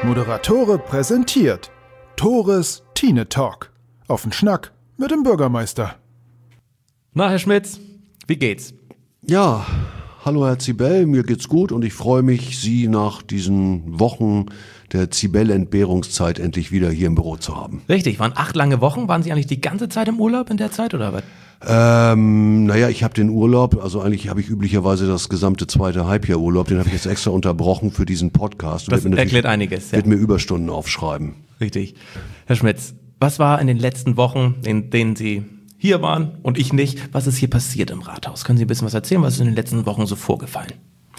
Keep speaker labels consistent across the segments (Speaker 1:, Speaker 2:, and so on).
Speaker 1: Moderatore präsentiert Tores Tine Talk. Auf den Schnack mit dem Bürgermeister.
Speaker 2: Na, Herr Schmitz, wie geht's?
Speaker 3: Ja, hallo Herr Zibel, mir geht's gut und ich freue mich, Sie nach diesen Wochen der Zibel-Entbehrungszeit endlich wieder hier im Büro zu haben.
Speaker 2: Richtig, waren 8 lange Wochen. Waren Sie eigentlich die ganze Zeit im Urlaub in der Zeit oder was?
Speaker 3: Naja, ich habe den Urlaub, also eigentlich habe ich üblicherweise das gesamte zweite Halbjahr Urlaub, den habe ich jetzt extra unterbrochen für diesen Podcast.
Speaker 2: Das erklärt einiges.
Speaker 3: Wird mir Überstunden aufschreiben.
Speaker 2: Richtig. Herr Schmitz, was war in den letzten Wochen, in denen Sie hier waren und ich nicht, was ist hier passiert im Rathaus? Können Sie ein bisschen was erzählen, was ist in den letzten Wochen so vorgefallen?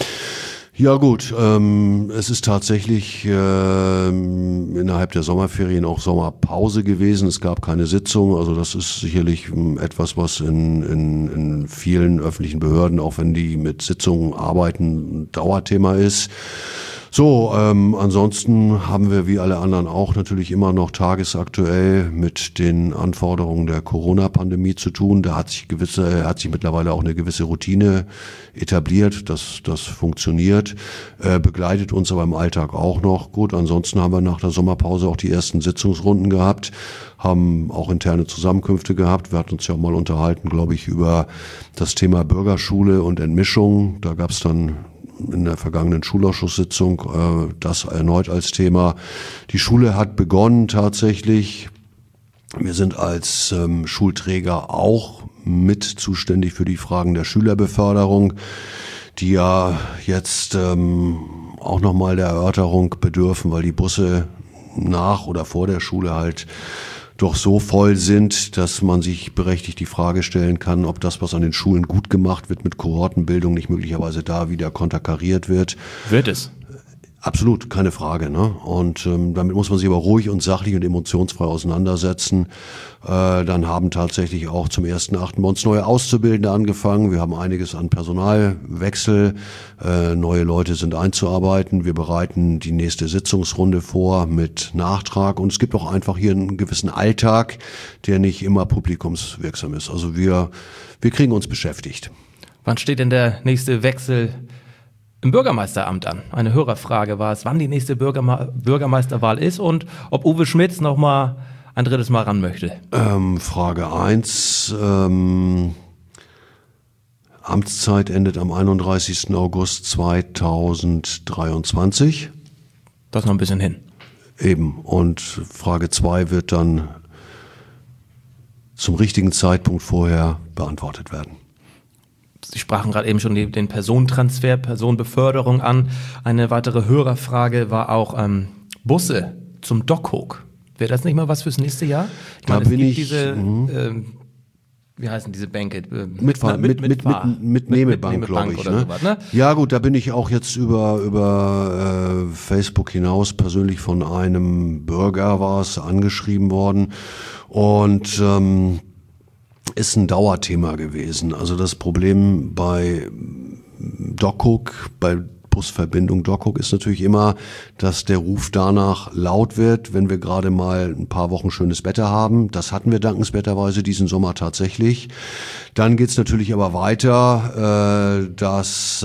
Speaker 3: Ja gut, es ist tatsächlich innerhalb der Sommerferien auch Sommerpause gewesen. Es gab keine Sitzung, also das ist sicherlich etwas, was in vielen öffentlichen Behörden, auch wenn die mit Sitzungen arbeiten, ein Dauerthema ist. So, ansonsten haben wir wie alle anderen auch natürlich immer noch tagesaktuell mit den Anforderungen der Corona-Pandemie zu tun. Da hat sich mittlerweile auch eine gewisse Routine etabliert, das funktioniert, begleitet uns aber im Alltag auch noch. Gut, ansonsten haben wir nach der Sommerpause auch die ersten Sitzungsrunden gehabt, haben auch interne Zusammenkünfte gehabt. Wir hatten uns ja mal unterhalten, glaube ich, über das Thema Bürgerschule und Entmischung. Da gab es dann in der vergangenen Schulausschusssitzung das erneut als Thema. Die Schule hat begonnen tatsächlich. Wir sind als Schulträger auch mit zuständig für die Fragen der Schülerbeförderung, die ja jetzt auch nochmal der Erörterung bedürfen, weil die Busse nach oder vor der Schule halt doch so voll sind, dass man sich berechtigt die Frage stellen kann, ob das, was an den Schulen gut gemacht wird mit Kohortenbildung, nicht möglicherweise da wieder konterkariert wird.
Speaker 2: Wird es?
Speaker 3: Absolut, keine Frage, ne? Und damit muss man sich aber ruhig und sachlich und emotionsfrei auseinandersetzen. Dann haben tatsächlich auch zum 1.8. bei uns neue Auszubildende angefangen. Wir haben einiges an Personalwechsel. Neue Leute sind einzuarbeiten. Wir bereiten die nächste Sitzungsrunde vor mit Nachtrag. Und es gibt auch einfach hier einen gewissen Alltag, der nicht immer publikumswirksam ist. Also wir kriegen uns beschäftigt.
Speaker 2: Wann steht denn der nächste Wechsel im Bürgermeisteramt an? Eine Hörerfrage war es, wann die nächste Bürgermeisterwahl ist und ob Uwe Schmitz noch mal ein drittes Mal ran möchte.
Speaker 3: Frage 1. Amtszeit endet am 31. August 2023.
Speaker 2: Das ist noch ein bisschen hin.
Speaker 3: Eben. Und Frage 2 wird dann zum richtigen Zeitpunkt vorher beantwortet werden.
Speaker 2: Sie sprachen gerade eben schon den Personentransfer, Personenbeförderung an. Eine weitere Hörerfrage war auch Busse zum DocHook. Wäre das nicht mal was fürs nächste Jahr? Ich meine, es gibt diese, wie heißen diese Bänke?
Speaker 3: Mitnehmebank, glaube ich. Ne?
Speaker 2: Sowas, ne?
Speaker 3: Ja gut, da bin ich auch jetzt über Facebook hinaus persönlich von einem Bürger angeschrieben worden und ist ein Dauerthema gewesen. Also das Problem bei DocHook, bei Busverbindung DocHook ist natürlich immer, dass der Ruf danach laut wird, wenn wir gerade mal ein paar Wochen schönes Wetter haben. Das hatten wir dankenswerterweise diesen Sommer tatsächlich. Dann geht's natürlich aber weiter, dass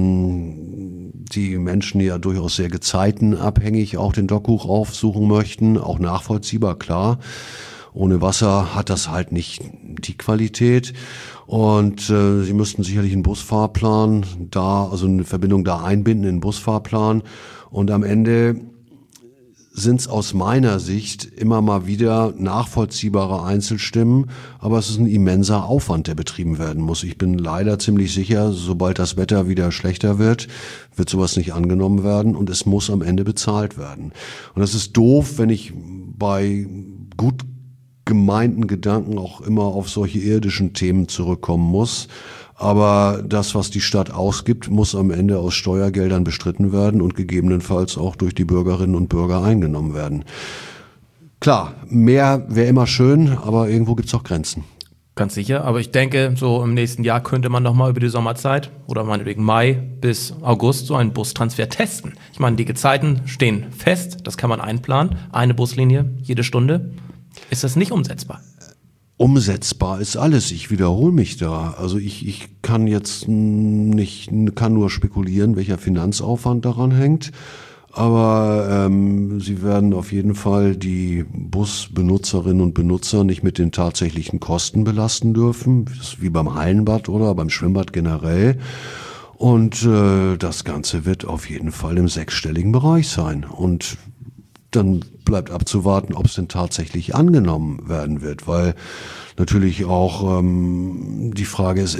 Speaker 3: die Menschen ja durchaus sehr gezeitenabhängig auch den DocHook aufsuchen möchten, auch nachvollziehbar, klar. Ohne Wasser hat das halt nicht die Qualität und sie müssten sicherlich einen Busfahrplan also eine Verbindung da einbinden in den Busfahrplan und am Ende sind es aus meiner Sicht immer mal wieder nachvollziehbare Einzelstimmen, aber es ist ein immenser Aufwand, der betrieben werden muss. Ich bin leider ziemlich sicher, sobald das Wetter wieder schlechter wird sowas nicht angenommen werden und es muss am Ende bezahlt werden. Und das ist doof, wenn ich bei gut gemeinten Gedanken auch immer auf solche irdischen Themen zurückkommen muss. Aber das, was die Stadt ausgibt, muss am Ende aus Steuergeldern bestritten werden und gegebenenfalls auch durch die Bürgerinnen und Bürger eingenommen werden. Klar, mehr wäre immer schön, aber irgendwo gibt's auch Grenzen.
Speaker 2: Ganz sicher, aber ich denke, so im nächsten Jahr könnte man nochmal über die Sommerzeit oder meinetwegen Mai bis August so einen Bustransfer testen. Ich meine, die Gezeiten stehen fest, das kann man einplanen, eine Buslinie jede Stunde. Ist das nicht umsetzbar?
Speaker 3: Umsetzbar ist alles. Ich wiederhole mich da. Also ich kann jetzt kann nur spekulieren, welcher Finanzaufwand daran hängt. aber sie werden auf jeden Fall die Busbenutzerinnen und Benutzer nicht mit den tatsächlichen Kosten belasten dürfen, wie beim Hallenbad oder beim Schwimmbad generell. Und das Ganze wird auf jeden Fall im sechsstelligen Bereich sein. Und dann bleibt abzuwarten, ob es denn tatsächlich angenommen werden wird, weil natürlich auch die Frage ist,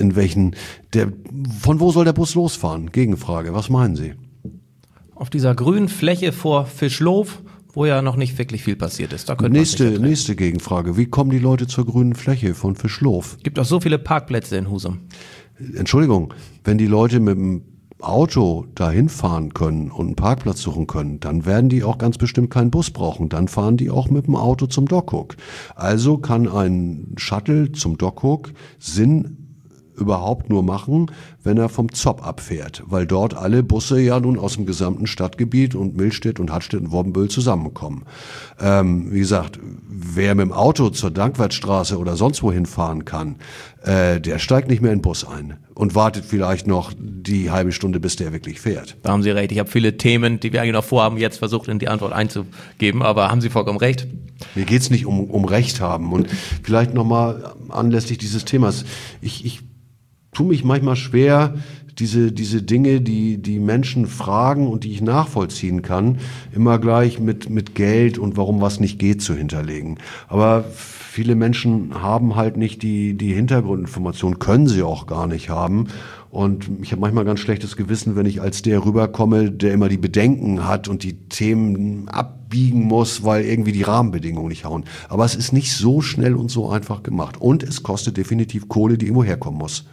Speaker 3: von wo soll der Bus losfahren? Gegenfrage, was meinen Sie?
Speaker 2: Auf dieser grünen Fläche vor Fischlof, wo ja noch nicht wirklich viel passiert ist. Da könnte
Speaker 3: Nächste Gegenfrage. Wie kommen die Leute zur grünen Fläche von Fischlof?
Speaker 2: Gibt auch so viele Parkplätze in Husum.
Speaker 3: Entschuldigung, wenn die Leute mit dem Auto dahin fahren können und einen Parkplatz suchen können, dann werden die auch ganz bestimmt keinen Bus brauchen. Dann fahren die auch mit dem Auto zum Dockhook. Also kann ein Shuttle zum Dockhook Sinn überhaupt nur machen, wenn er vom Zopp abfährt, weil dort alle Busse ja nun aus dem gesamten Stadtgebiet und Millstedt und Hattstedt und Wobbenbüll zusammenkommen. Wie gesagt, wer mit dem Auto zur Dankwertstraße oder sonst wohin fahren kann, der steigt nicht mehr in den Bus ein und wartet vielleicht noch die halbe Stunde, bis der wirklich fährt.
Speaker 2: Da haben Sie recht. Ich habe viele Themen, die wir eigentlich noch vorhaben, jetzt versucht in die Antwort einzugeben, aber haben Sie vollkommen recht.
Speaker 3: Mir geht's nicht um Recht haben. Und vielleicht nochmal anlässlich dieses Themas. Ich tue mich manchmal schwer, diese Dinge, die Menschen fragen und die ich nachvollziehen kann, immer gleich mit Geld und warum was nicht geht zu hinterlegen. Aber viele Menschen haben halt nicht die Hintergrundinformation, können sie auch gar nicht haben. Und ich habe manchmal ganz schlechtes Gewissen, wenn ich als der rüberkomme, der immer die Bedenken hat und die Themen abbiegen muss, weil irgendwie die Rahmenbedingungen nicht hauen. Aber es ist nicht so schnell und so einfach gemacht. Und es kostet definitiv Kohle, die irgendwo herkommen muss.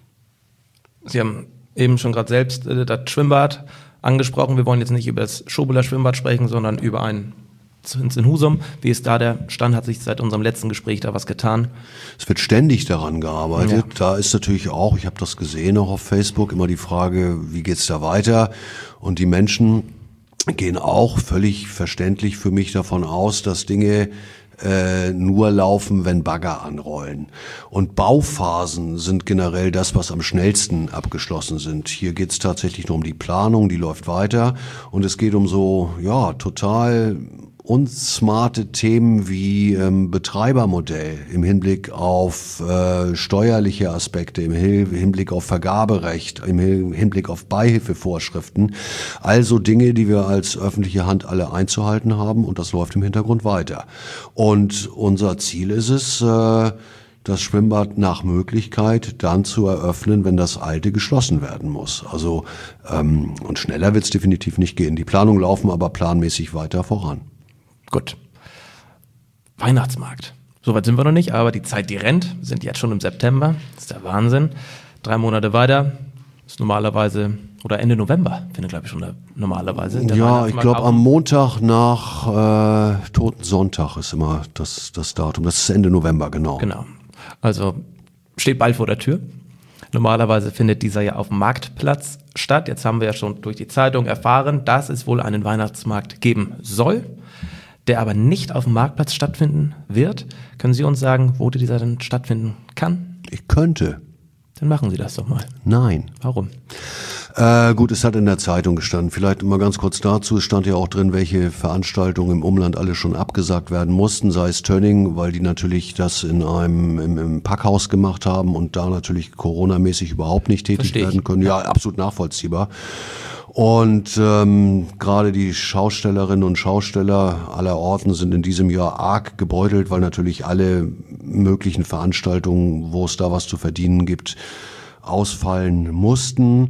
Speaker 2: Sie haben eben schon gerade selbst das Schwimmbad angesprochen. Wir wollen jetzt nicht über das Schobeler Schwimmbad sprechen, sondern über ein in Husum. Wie ist da der Stand? Hat sich seit unserem letzten Gespräch da was getan?
Speaker 3: Es wird ständig daran gearbeitet. Ja. Da ist natürlich auch, ich habe das gesehen auch auf Facebook, immer die Frage, wie geht's da weiter? Und die Menschen gehen auch völlig verständlich für mich davon aus, dass Dinge nur laufen, wenn Bagger anrollen. Und Bauphasen sind generell das, was am schnellsten abgeschlossen sind. Hier geht es tatsächlich nur um die Planung, die läuft weiter. Und es geht um so, ja, total unsmarte Themen wie Betreibermodell im Hinblick auf steuerliche Aspekte, im Hinblick auf Vergaberecht, im Hinblick auf Beihilfevorschriften. Also Dinge, die wir als öffentliche Hand alle einzuhalten haben, und das läuft im Hintergrund weiter. Und unser Ziel ist es, das Schwimmbad nach Möglichkeit dann zu eröffnen, wenn das alte geschlossen werden muss. Also und schneller wird es definitiv nicht gehen. Die Planungen laufen aber planmäßig weiter voran.
Speaker 2: Gut. Weihnachtsmarkt. Soweit sind wir noch nicht, aber die Zeit, die rennt, wir sind jetzt schon im September. Das ist der Wahnsinn. 3 Monate weiter. Ist normalerweise, oder Ende November, finde ich, glaube ich, schon normalerweise.
Speaker 3: Ja, ich glaube am Montag nach Totensonntag ist immer das Datum. Das ist Ende November, genau.
Speaker 2: Genau. Also steht bald vor der Tür. Normalerweise findet dieser ja auf dem Marktplatz statt. Jetzt haben wir ja schon durch die Zeitung erfahren, dass es wohl einen Weihnachtsmarkt geben soll, der aber nicht auf dem Marktplatz stattfinden wird. Können Sie uns sagen, wo dieser denn stattfinden kann?
Speaker 3: Ich könnte.
Speaker 2: Dann machen Sie das doch mal.
Speaker 3: Nein.
Speaker 2: Warum?
Speaker 3: Gut, es hat in der Zeitung gestanden. Vielleicht mal ganz kurz dazu. Es stand ja auch drin, welche Veranstaltungen im Umland alle schon abgesagt werden mussten, sei es Tönning, weil die natürlich das im Packhaus gemacht haben und da natürlich coronamäßig überhaupt nicht tätig werden können. Ja, absolut nachvollziehbar. Und gerade die Schaustellerinnen und Schausteller aller Orten sind in diesem Jahr arg gebeutelt, weil natürlich alle möglichen Veranstaltungen, wo es da was zu verdienen gibt, ausfallen mussten.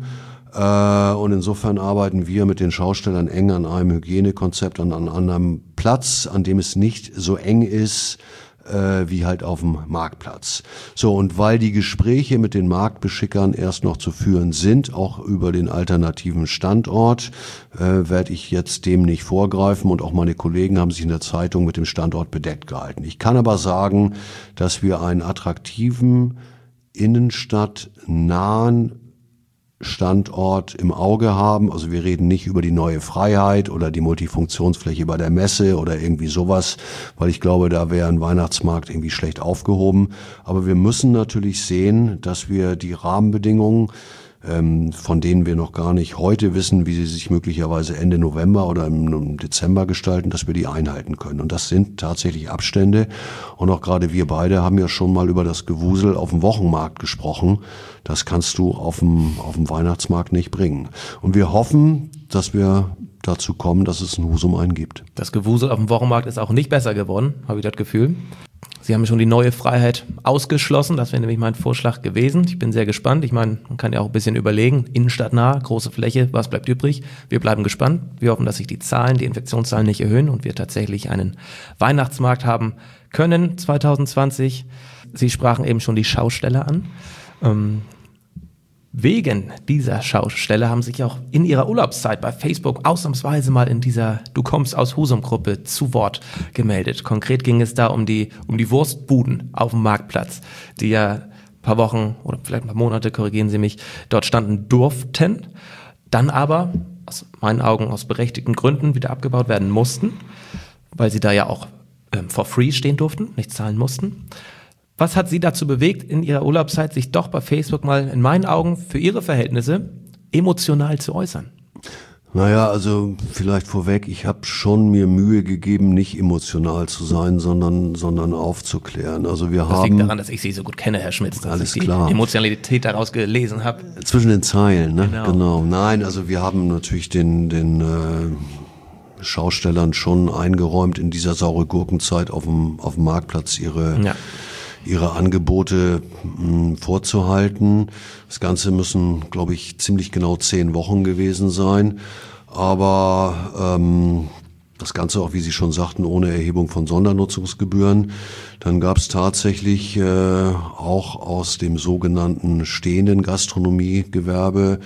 Speaker 3: Und insofern arbeiten wir mit den Schaustellern eng an einem Hygienekonzept, an einem Platz, an dem es nicht so eng ist, wie halt auf dem Marktplatz. So, und weil die Gespräche mit den Marktbeschickern erst noch zu führen sind, auch über den alternativen Standort, werde ich jetzt dem nicht vorgreifen, und auch meine Kollegen haben sich in der Zeitung mit dem Standort bedeckt gehalten. Ich kann aber sagen, dass wir einen attraktiven, innenstadtnahen Standort im Auge haben. Also wir reden nicht über die neue Freiheit oder die Multifunktionsfläche bei der Messe oder irgendwie sowas, weil ich glaube, da wäre ein Weihnachtsmarkt irgendwie schlecht aufgehoben. Aber wir müssen natürlich sehen, dass wir die Rahmenbedingungen von denen wir noch gar nicht heute wissen, wie sie sich möglicherweise Ende November oder im Dezember gestalten, dass wir die einhalten können. Und das sind tatsächlich Abstände. Und auch gerade wir beide haben ja schon mal über das Gewusel auf dem Wochenmarkt gesprochen. Das kannst du auf dem Weihnachtsmarkt nicht bringen. Und wir hoffen, dass wir dazu kommen, dass es ein Husum eingibt.
Speaker 2: Das Gewusel auf dem Wochenmarkt ist auch nicht besser geworden, habe ich das Gefühl. Sie haben schon die neue Freiheit ausgeschlossen. Das wäre nämlich mein Vorschlag gewesen. Ich bin sehr gespannt. Ich meine, man kann ja auch ein bisschen überlegen. Innenstadtnah, große Fläche, was bleibt übrig? Wir bleiben gespannt. Wir hoffen, dass sich die Infektionszahlen nicht erhöhen und wir tatsächlich einen Weihnachtsmarkt haben können 2020. Sie sprachen eben schon die Schausteller an. Wegen dieser Schaustelle haben sich auch in ihrer Urlaubszeit bei Facebook ausnahmsweise mal in dieser Du kommst aus Husum-Gruppe zu Wort gemeldet. Konkret ging es da um die Wurstbuden auf dem Marktplatz, die ja ein paar Wochen oder vielleicht ein paar Monate, korrigieren Sie mich, dort standen durften, dann aber aus meinen Augen aus berechtigten Gründen wieder abgebaut werden mussten, weil sie da ja auch for free stehen durften, nicht zahlen mussten. Was hat Sie dazu bewegt, in Ihrer Urlaubszeit sich doch bei Facebook mal in meinen Augen für Ihre Verhältnisse emotional zu äußern?
Speaker 3: Naja, also vielleicht vorweg, ich habe schon mir Mühe gegeben, nicht emotional zu sein, sondern aufzuklären. Also
Speaker 2: das liegt daran, dass ich Sie so gut kenne, Herr Schmitz, dass
Speaker 3: alles
Speaker 2: ich die
Speaker 3: klar.
Speaker 2: Emotionalität daraus gelesen habe.
Speaker 3: Zwischen den Zeilen, ne?
Speaker 2: Genau.
Speaker 3: Nein, also wir haben natürlich den Schaustellern schon eingeräumt, in dieser saure Gurkenzeit auf dem Marktplatz ihre Angebote vorzuhalten. Das Ganze müssen, glaube ich, ziemlich genau 10 Wochen gewesen sein. Aber das Ganze auch, wie Sie schon sagten, ohne Erhebung von Sondernutzungsgebühren. Dann gab es tatsächlich auch aus dem sogenannten stehenden Gastronomiegewerbe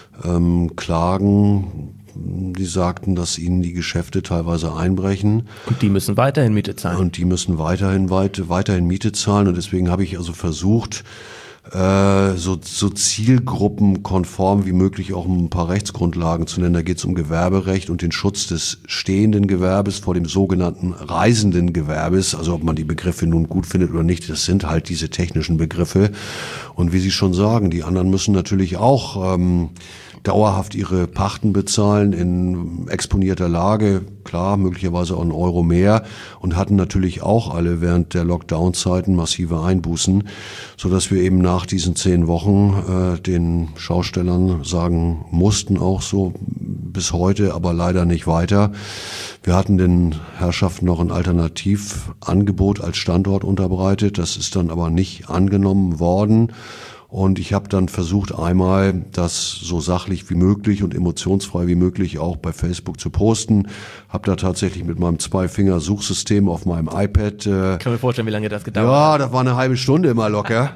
Speaker 3: Klagen, die sagten, dass ihnen die Geschäfte teilweise einbrechen.
Speaker 2: Und die müssen weiterhin Miete zahlen.
Speaker 3: Und die müssen weiterhin Miete zahlen. Und deswegen habe ich also versucht, so zielgruppenkonform wie möglich auch ein paar Rechtsgrundlagen zu nennen. Da geht es um Gewerberecht und den Schutz des stehenden Gewerbes vor dem sogenannten reisenden Gewerbes. Also ob man die Begriffe nun gut findet oder nicht, das sind halt diese technischen Begriffe. Und wie Sie schon sagen, die anderen müssen natürlich auch dauerhaft ihre Pachten bezahlen in exponierter Lage, klar, möglicherweise auch einen Euro mehr, und hatten natürlich auch alle während der Lockdown-Zeiten massive Einbußen, sodass wir eben nach diesen 10 Wochen den Schaustellern sagen mussten, auch so bis heute, aber leider nicht weiter. Wir hatten den Herrschaften noch ein Alternativangebot als Standort unterbreitet, das ist dann aber nicht angenommen worden. Und ich habe dann versucht, einmal das so sachlich wie möglich und emotionsfrei wie möglich auch bei Facebook zu posten. Habe da tatsächlich mit meinem 2-Finger-Suchsystem auf meinem iPad...
Speaker 2: Kann mir vorstellen, wie lange das gedauert
Speaker 3: hat.
Speaker 2: hat.
Speaker 3: Ja, das war eine halbe Stunde immer locker.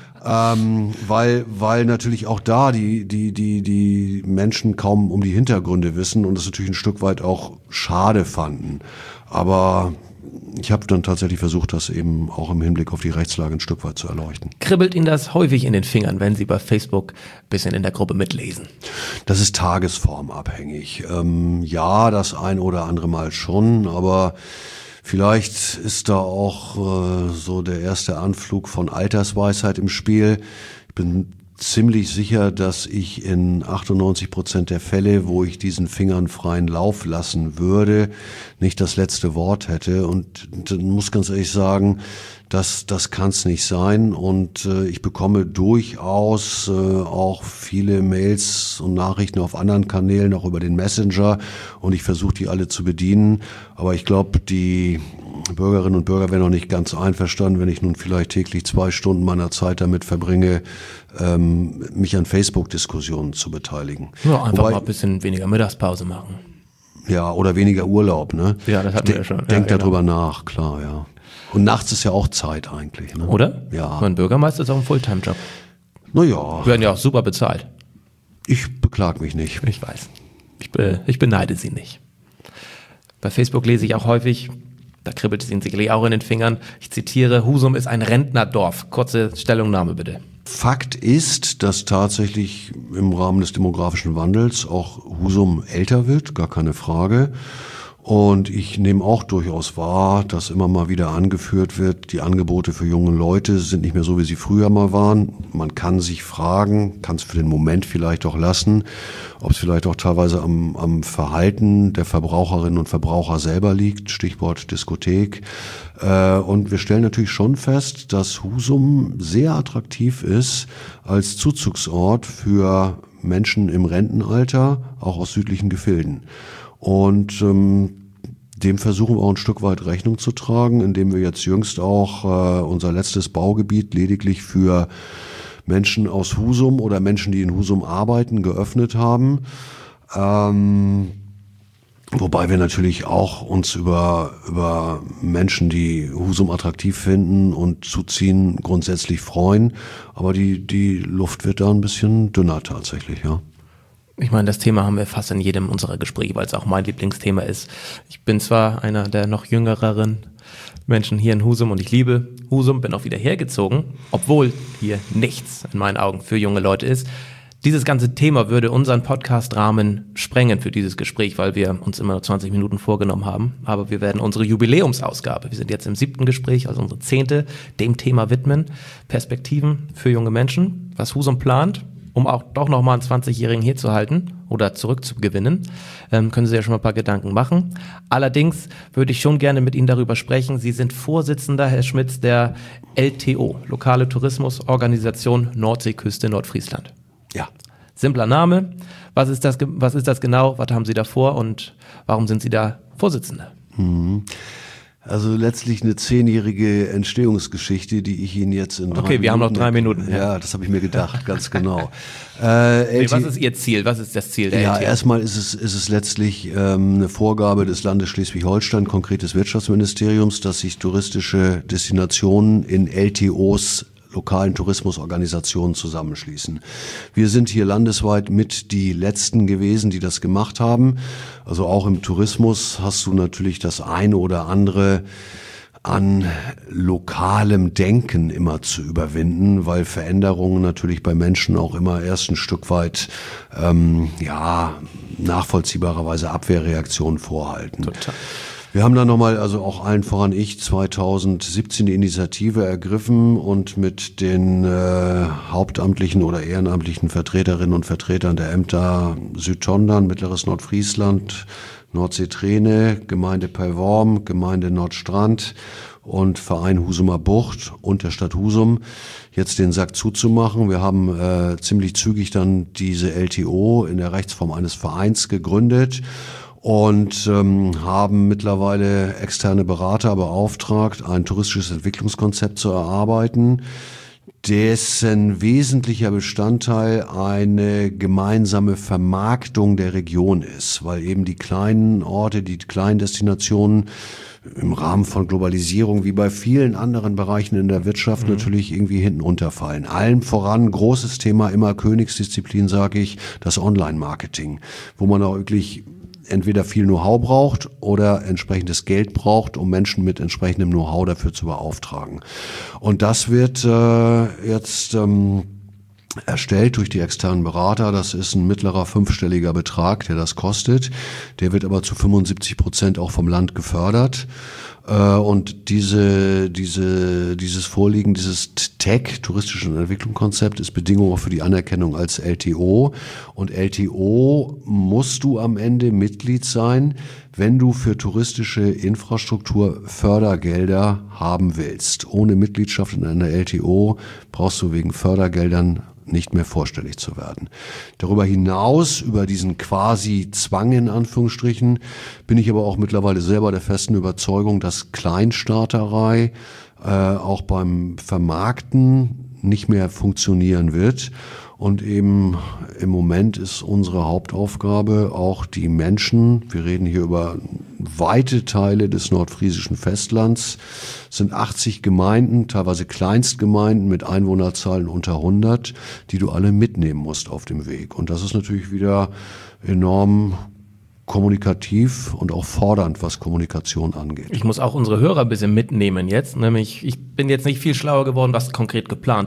Speaker 3: Weil natürlich auch da die Menschen kaum um die Hintergründe wissen und das natürlich ein Stück weit auch schade fanden. Aber ich habe dann tatsächlich versucht, das eben auch im Hinblick auf die Rechtslage ein Stück weit zu erleuchten.
Speaker 2: Kribbelt Ihnen das häufig in den Fingern, wenn Sie bei Facebook ein bisschen in der Gruppe mitlesen?
Speaker 3: Das ist tagesformabhängig. Ja, das ein oder andere Mal schon, aber vielleicht ist da auch so der erste Anflug von Altersweisheit im Spiel. Ich bin ziemlich sicher, dass ich in 98% der Fälle, wo ich diesen Fingern freien Lauf lassen würde, nicht das letzte Wort hätte. Und muss ganz ehrlich sagen, das kann es nicht sein. Und ich bekomme durchaus auch viele Mails und Nachrichten auf anderen Kanälen, auch über den Messenger. Und ich versuche die alle zu bedienen. Aber ich glaube, die Bürgerinnen und Bürger wären noch nicht ganz einverstanden, wenn ich nun vielleicht täglich 2 Stunden meiner Zeit damit verbringe, mich an Facebook-Diskussionen zu beteiligen.
Speaker 2: Ja, einfach mal ein bisschen weniger Mittagspause machen.
Speaker 3: Ja, oder weniger Urlaub, ne?
Speaker 2: Ja, das hatten wir ja schon.
Speaker 3: Denk
Speaker 2: ja,
Speaker 3: darüber nach, klar, ja. Und nachts ist ja auch Zeit eigentlich, ne?
Speaker 2: Oder?
Speaker 3: Ja.
Speaker 2: Mein Bürgermeister ist auch ein Fulltime-Job.
Speaker 3: Naja.
Speaker 2: Werden ja auch super bezahlt.
Speaker 3: Ich beklag mich nicht.
Speaker 2: Ich weiß. Ich beneide Sie nicht. Bei Facebook lese ich auch häufig, da kribbelt es Ihnen sicherlich auch in den Fingern, ich zitiere, Husum ist ein Rentnerdorf. Kurze Stellungnahme bitte.
Speaker 3: Fakt ist, dass tatsächlich im Rahmen des demografischen Wandels auch Husum älter wird, gar keine Frage. Und ich nehme auch durchaus wahr, dass immer mal wieder angeführt wird, die Angebote für junge Leute sind nicht mehr so, wie sie früher mal waren. Man kann sich fragen, kann es für den Moment vielleicht auch lassen, ob es vielleicht auch teilweise am Verhalten der Verbraucherinnen und Verbraucher selber liegt, Stichwort Diskothek. Und wir stellen natürlich schon fest, dass Husum sehr attraktiv ist als Zuzugsort für Menschen im Rentenalter, auch aus südlichen Gefilden. Und dem versuchen wir auch ein Stück weit Rechnung zu tragen, indem wir jetzt jüngst auch unser letztes Baugebiet lediglich für Menschen aus Husum oder Menschen, die in Husum arbeiten, geöffnet haben. Wobei wir natürlich auch uns über Menschen, die Husum attraktiv finden und zuziehen, grundsätzlich freuen. Aber die Luft wird da ein bisschen dünner tatsächlich, ja.
Speaker 2: Ich meine, das Thema haben wir fast in jedem unserer Gespräche, weil es auch mein Lieblingsthema ist. Ich bin zwar einer der noch jüngeren Menschen hier in Husum und ich liebe Husum, bin auch wieder hergezogen, obwohl hier nichts in meinen Augen für junge Leute ist. Dieses ganze Thema würde unseren Podcast-Rahmen sprengen für dieses Gespräch, weil wir uns immer nur 20 Minuten vorgenommen haben. Aber wir werden unsere Jubiläumsausgabe, wir sind jetzt im 7. Gespräch, also unsere 10., dem Thema widmen. Perspektiven für junge Menschen, was Husum plant, um auch doch nochmal einen 20-Jährigen hier zu halten oder zurückzugewinnen, können Sie ja schon mal ein paar Gedanken machen. Allerdings würde ich schon gerne mit Ihnen darüber sprechen. Sie sind Vorsitzender, Herr Schmitz, der LTO, Lokale Tourismusorganisation Nordseeküste Nordfriesland.
Speaker 3: Ja.
Speaker 2: Simpler Name. Was ist das genau? Was haben Sie da vor und warum sind Sie da Vorsitzender?
Speaker 3: Also letztlich eine 10-jährige Entstehungsgeschichte, die ich Ihnen jetzt in 3 Minuten...
Speaker 2: Okay, wir haben noch 3 Minuten.
Speaker 3: Ja, das habe ich mir gedacht, ganz genau.
Speaker 2: Was ist Ihr Ziel? Was ist das Ziel der LTO?
Speaker 3: Erstmal ist es letztlich eine Vorgabe des Landes Schleswig-Holstein, konkret des Wirtschaftsministeriums, dass sich touristische Destinationen in LTOs, lokalen Tourismusorganisationen, zusammenschließen. Wir sind hier landesweit mit die Letzten gewesen, die das gemacht haben. Also auch im Tourismus hast du natürlich das eine oder andere an lokalem Denken immer zu überwinden, weil Veränderungen natürlich bei Menschen auch immer erst ein Stück weit nachvollziehbarerweise Abwehrreaktionen vorhalten.
Speaker 2: Total.
Speaker 3: Wir haben dann nochmal, also auch allen voran ich, 2017 die Initiative ergriffen und mit den hauptamtlichen oder ehrenamtlichen Vertreterinnen und Vertretern der Ämter Südtondern, Mittleres Nordfriesland, Nordsee-Trene, Gemeinde Pellworm, Gemeinde Nordstrand und Verein Husumer Bucht und der Stadt Husum jetzt den Sack zuzumachen. Wir haben ziemlich zügig dann diese LTO in der Rechtsform eines Vereins gegründet und haben mittlerweile externe Berater beauftragt, ein touristisches Entwicklungskonzept zu erarbeiten, dessen wesentlicher Bestandteil eine gemeinsame Vermarktung der Region ist, weil eben die kleinen Orte, die kleinen Destinationen im Rahmen von Globalisierung wie bei vielen anderen Bereichen in der Wirtschaft natürlich irgendwie hinten runterfallen. Allen voran, großes Thema, immer Königsdisziplin, sage ich, das Online-Marketing, wo man auch wirklich entweder viel Know-how braucht oder entsprechendes Geld braucht, um Menschen mit entsprechendem Know-how dafür zu beauftragen. Und das wird jetzt erstellt durch die externen Berater. Das ist ein mittlerer 5-stelliger Betrag, der das kostet. Der wird aber zu 75% auch vom Land gefördert. Und dieses Vorliegen, dieses TEC, touristisches Entwicklungskonzept, ist Bedingung auch für die Anerkennung als LTO. Und LTO musst du am Ende Mitglied sein, wenn du für touristische Infrastruktur Fördergelder haben willst. Ohne Mitgliedschaft in einer LTO brauchst du wegen Fördergeldern nicht mehr vorstellig zu werden. Darüber hinaus, über diesen quasi Zwang in Anführungsstrichen, bin ich aber auch mittlerweile selber der festen Überzeugung, dass Kleinstarterei auch beim Vermarkten nicht mehr funktionieren wird. Und eben im Moment ist unsere Hauptaufgabe auch die Menschen, wir reden hier über weite Teile des nordfriesischen Festlands, sind 80 Gemeinden, teilweise Kleinstgemeinden mit Einwohnerzahlen unter 100, die du alle mitnehmen musst auf dem Weg. Und das ist natürlich wieder enorm kommunikativ und auch fordernd, was Kommunikation angeht.
Speaker 2: Ich muss auch unsere Hörer ein bisschen mitnehmen jetzt, nämlich ich bin jetzt nicht viel schlauer geworden, was konkret geplant ist.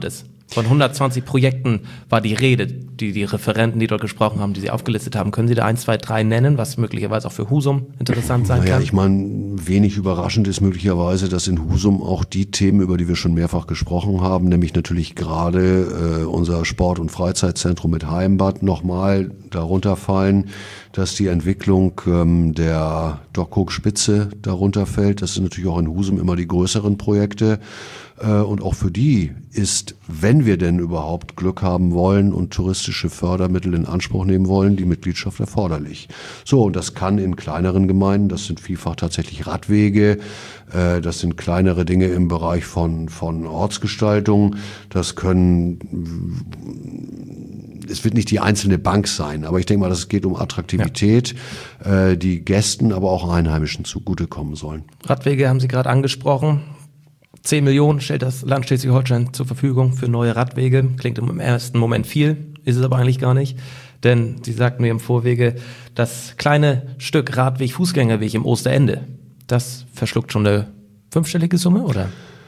Speaker 2: Von 120 Projekten war die Rede, die Referenten, die dort gesprochen haben, die Sie aufgelistet haben. Können Sie da 1, 2, 3 nennen, was möglicherweise auch für Husum interessant sein kann?
Speaker 3: Ich meine, wenig überraschend ist möglicherweise, dass in Husum auch die Themen, über die wir schon mehrfach gesprochen haben, nämlich natürlich gerade unser Sport- und Freizeitzentrum mit Heimbad nochmal darunter fallen, dass die Entwicklung der Dockhook-Spitze darunter fällt. Das sind natürlich auch in Husum immer die größeren Projekte. Und auch für die ist, wenn wir denn überhaupt Glück haben wollen und touristische Fördermittel in Anspruch nehmen wollen, die Mitgliedschaft erforderlich. So, und das kann in kleineren Gemeinden, das sind vielfach tatsächlich Radwege, das sind kleinere Dinge im Bereich von Ortsgestaltung, das können, es wird nicht die einzelne Bank sein, aber ich denke mal, es geht um Attraktivität, die Gästen, aber auch Einheimischen zugutekommen sollen.
Speaker 2: Radwege haben Sie gerade angesprochen. 10 Millionen stellt das Land Schleswig-Holstein zur Verfügung für neue Radwege. Klingt im ersten Moment viel, ist es aber eigentlich gar nicht. Denn Sie sagten mir im Vorwege, das kleine Stück Radweg, Fußgängerweg im Osterende, das verschluckt schon eine 5-stellige Summe, oder?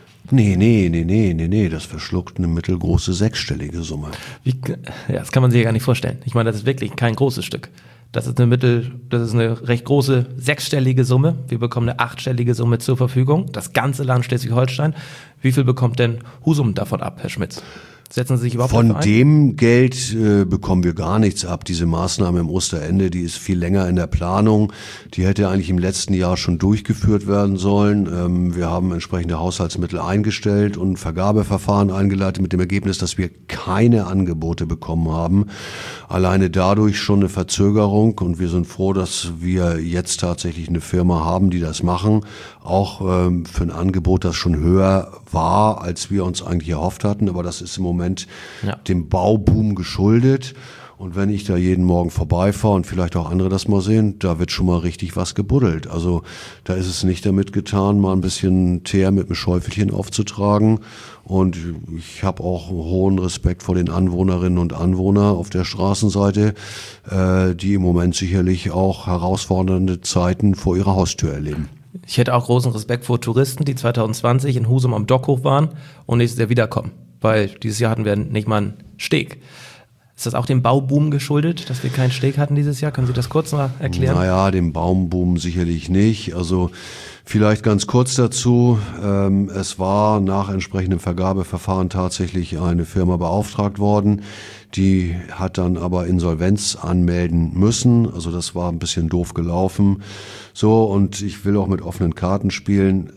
Speaker 3: Nee, das verschluckt eine mittelgroße 6-stellige Summe.
Speaker 2: Das kann man sich ja gar nicht vorstellen. Ich meine, das ist wirklich kein großes Stück. Das ist eine recht große 6-stellige Summe. Wir bekommen eine 8-stellige Summe zur Verfügung. Das ganze Land Schleswig-Holstein. Wie viel bekommt denn Husum davon ab, Herr Schmitz? Setzen Sie sich überhaupt
Speaker 3: Von
Speaker 2: dafür ein?
Speaker 3: dem Geld bekommen wir gar nichts ab. Diese Maßnahme im Osterende, die ist viel länger in der Planung. Die hätte eigentlich im letzten Jahr schon durchgeführt werden sollen. Wir haben entsprechende Haushaltsmittel eingestellt und Vergabeverfahren eingeleitet mit dem Ergebnis, dass wir keine Angebote bekommen haben. Alleine dadurch schon eine Verzögerung, und wir sind froh, dass wir jetzt tatsächlich eine Firma haben, die das machen. Auch für ein Angebot, das schon höher war, als wir uns eigentlich erhofft hatten. Aber das ist im Moment dem Bauboom geschuldet. Und wenn ich da jeden Morgen vorbeifahre und vielleicht auch andere das mal sehen, da wird schon mal richtig was gebuddelt. Also da ist es nicht damit getan, mal ein bisschen Teer mit einem Schäufelchen aufzutragen. Und ich habe auch hohen Respekt vor den Anwohnerinnen und Anwohnern auf der Straßenseite, die im Moment sicherlich auch herausfordernde Zeiten vor ihrer Haustür erleben.
Speaker 2: Ich hätte auch großen Respekt vor Touristen, die 2020 in Husum am Dockhof waren und nächstes Jahr wiederkommen. Weil dieses Jahr hatten wir nicht mal einen Steg. Ist das auch dem Bauboom geschuldet, dass wir keinen Steg hatten dieses Jahr? Können Sie das kurz mal erklären?
Speaker 3: Naja, dem Baumboom sicherlich nicht. Also vielleicht ganz kurz dazu. Es war nach entsprechendem Vergabeverfahren tatsächlich eine Firma beauftragt worden. Die hat dann aber Insolvenz anmelden müssen. Also das war ein bisschen doof gelaufen. So, und ich will auch mit offenen Karten spielen.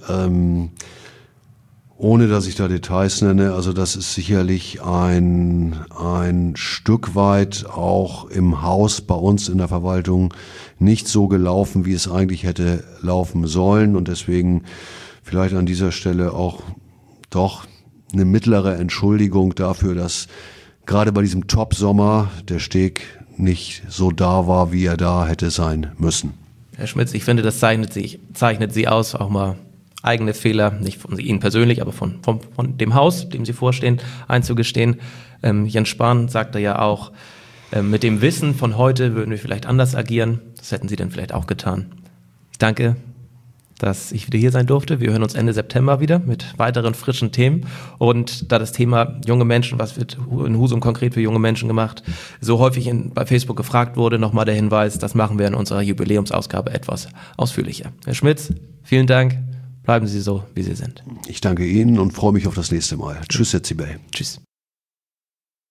Speaker 3: Ohne dass ich da Details nenne, also das ist sicherlich ein Stück weit auch im Haus bei uns in der Verwaltung nicht so gelaufen, wie es eigentlich hätte laufen sollen, und deswegen vielleicht an dieser Stelle auch doch eine mittlere Entschuldigung dafür, dass gerade bei diesem Top-Sommer der Steg nicht so da war, wie er da hätte sein müssen.
Speaker 2: Herr Schmitz, ich finde, das zeichnet Sie aus, auch mal eigene Fehler, nicht von Ihnen persönlich, aber von dem Haus, dem Sie vorstehen, einzugestehen. Jens Spahn sagte ja auch, mit dem Wissen von heute würden wir vielleicht anders agieren. Das hätten Sie dann vielleicht auch getan. Ich danke, dass ich wieder hier sein durfte. Wir hören uns Ende September wieder mit weiteren frischen Themen. Und da das Thema junge Menschen, was wird in Husum konkret für junge Menschen gemacht, so häufig bei Facebook gefragt wurde, nochmal der Hinweis, das machen wir in unserer Jubiläumsausgabe etwas ausführlicher. Herr Schmitz, vielen Dank. Bleiben Sie so, wie Sie sind.
Speaker 3: Ich danke Ihnen und freue mich auf das nächste Mal. Tschüss, Herr Zibel.
Speaker 2: Tschüss.